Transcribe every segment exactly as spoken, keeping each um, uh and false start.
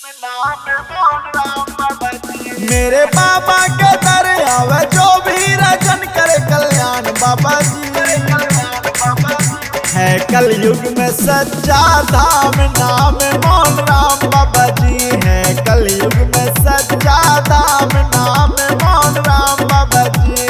मेरे बाबा के दर आवे जो भी रचन करे कल्याण बाबा जी। है कलयुग में सच्चा धाम नाम मोहन राम बाबा जी। है कलयुग में सच्चा धाम नाम मोहन राम बाबा जी।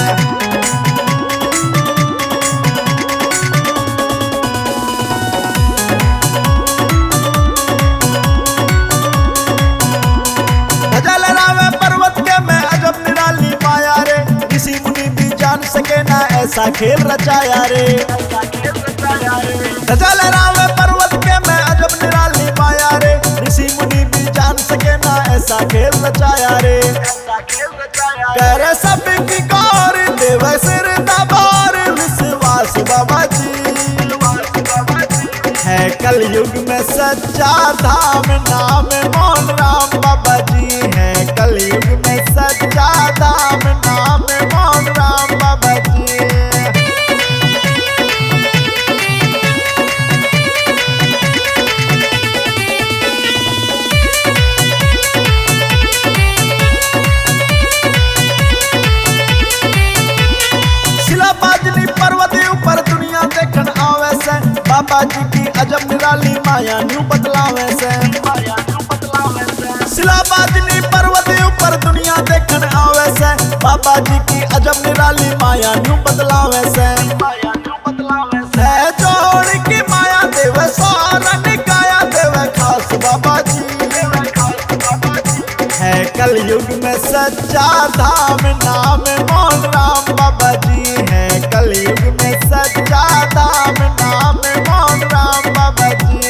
सके ना ऐसा खेल रचाया रे। ध्वजा लहरावे पर्वत के मैं अजब निराली माया रे। ऋषि मुनि भी जान सके ना ऐसा खेल रचाया रे। कह रहे सब की गौर देव सिर दबार विश्वास बाबा जी। है कलयुग में सच्चा धाम नाम मोहन राम बाबा जी। है कलयुग में सच्चा धाम नाम मोहन राम बाबा जी। शिला बाजनी पर्वत ऊपर दुनिया देखन आवे से। बाबा जी की अजब निराली माया न्यू बदलावे से। शिला बाजनी पर्वत ऊपर दुनिया देखन आवे से। बाबा जी की अजब निराली माया न्यू बदलावे से। है जोड़ की माया देवे सारा निकाया देवे खास बाबा जी। है कलयुग में सच्चा धाम नाम मोहन राम बाबा जी। है कलयुग में सच्चा धाम नाम मोहन राम बाबा जी।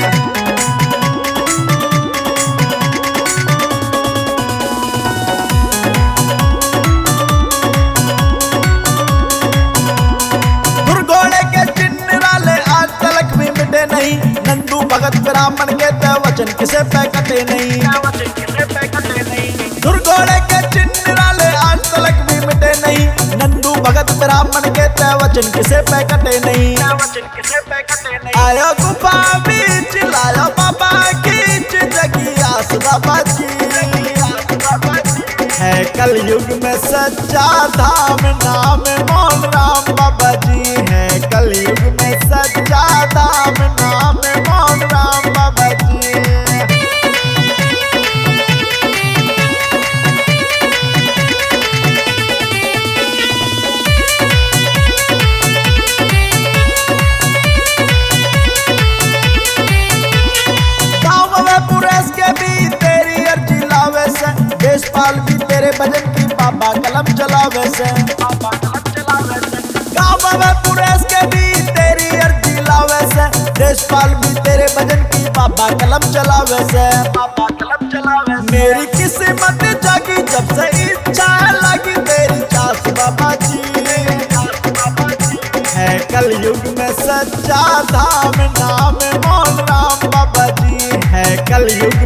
दुर्गोड़े के चिन्ह राले आज तलक भी मिटे नहीं। नंदू भगत ब्राह्मण के ते वचन किसे पे कटे नहीं। दुर्गोड़े के चिन्ह राले आज तलक भी मिटे नहीं। नंदू भगत ब्राह्मण के ते वचन किसे पे कटे नहीं। आयो गुफा बीच लायो बाबा कीच जगी आस बाबा जी। है कलयुग में सच्चा धाम नाम मोहन राम बाबा जी। है कलयुग में सच्चा धाम नाम मोहन राम बाबा जी। देशपाल भी तेरे भजन की बाबा कलम चलावे से। गाँव में पुरेश के भी तेरी अर्जी लावे से। देशपाल भी तेरे भजन की बाबा कलम चलावे से। मेरी किस्मत जागी जब से इच्छा लगी तेरी चास बाबा जी। है कलयुग में सच्चा धाम नाम मोहन राम बाबा जी। है कलयुग